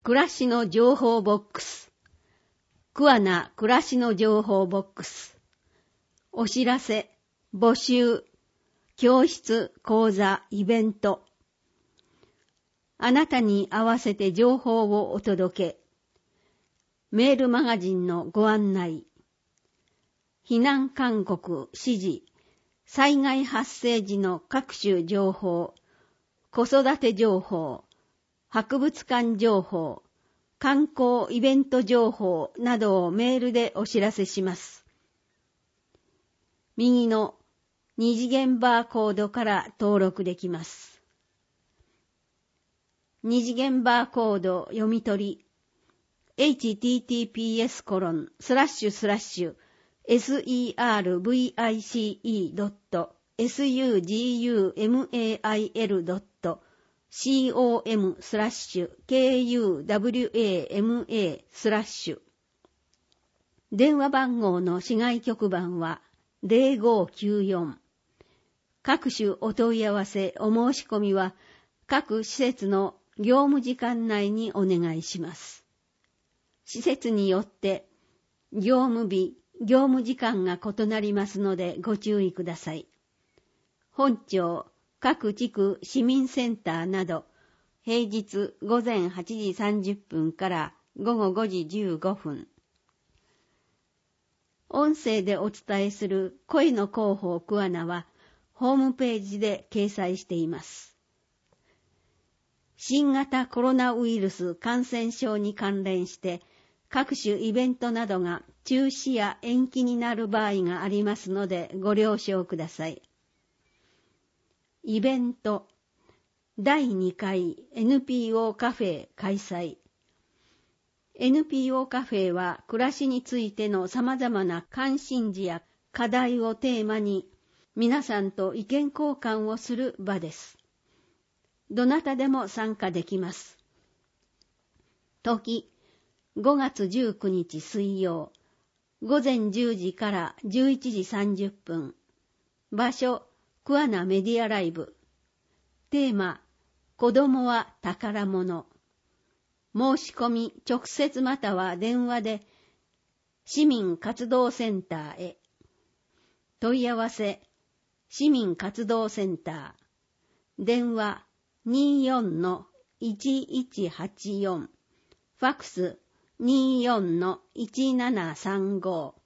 暮らしの情報ボックス。桑名暮らしの情報ボックス。お知らせ、募集、教室、講座、イベント。あなたに合わせて情報をお届け。メールマガジンのご案内。避難勧告、指示、災害発生時の各種情報、子育て情報、博物館情報、観光イベント情報などをメールでお知らせします。右の二次元バーコードから登録できます。二次元バーコード読み取り https://service.com/kuwama/ 電話番号の市外局番は0594。各種お問い合わせお申し込みは各施設の業務時間内にお願いします。施設によって業務日、業務時間が異なりますのでご注意ください。本庁、各地区市民センターなど平日午前8時30分から午後5時15分。音声でお伝えする声の広報桑名はホームページで掲載しています。新型コロナウイルス感染症に関連して各種イベントなどが中止や延期になる場合がありますのでご了承ください。イベント第2回 NPO カフェ開催。NPO カフェは暮らしについての様々な関心事や課題をテーマに皆さんと意見交換をする場です。どなたでも参加できます。時、5月19日水曜、午前10時から11時30分。場所、桑名メディアライブ。テーマ、子供は宝物。申し込み直接または電話で市民活動センターへ。問い合わせ、市民活動センター。電話 24-1184。ファクス 24-1735。